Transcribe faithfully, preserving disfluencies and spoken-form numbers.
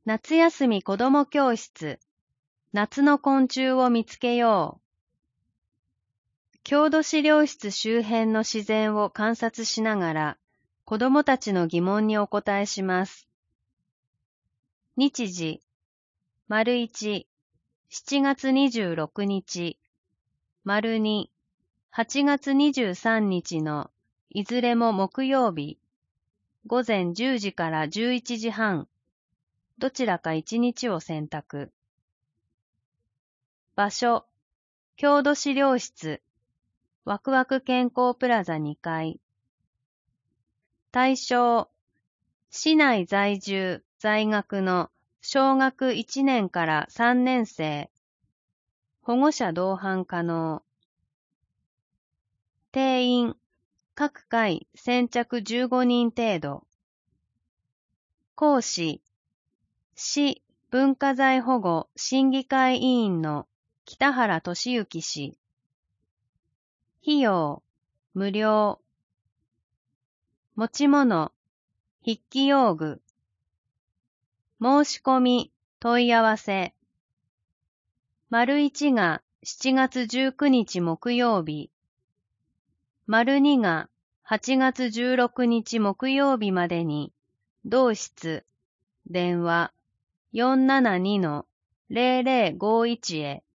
夏休み子ども教室、夏の昆虫を見つけよう。郷土資料室周辺の自然を観察しながら、子どもたちの疑問にお答えします。日時、丸一、しちがつにじゅうろくにち、丸二、はちがつにじゅうさんにちのいずれも木曜日、午前じゅうじからじゅういちじはん、どちらか一日を選択。場所、郷土資料室、わくわく健康プラザにかい。対象、市内在住、在学の小学いちねんからさんねんせい。保護者同伴可能。定員、各回先着じゅうごにん程度。講師、市文化財保護審議会委員の北原俊之氏。費用、無料。持ち物、筆記用具。申し込み、問い合わせ。丸一がしちがつじゅうくにち木曜日。丸二がはちがつじゅうろくにち木曜日までに、同室、電話 よんななにのゼロゼロごいち へ。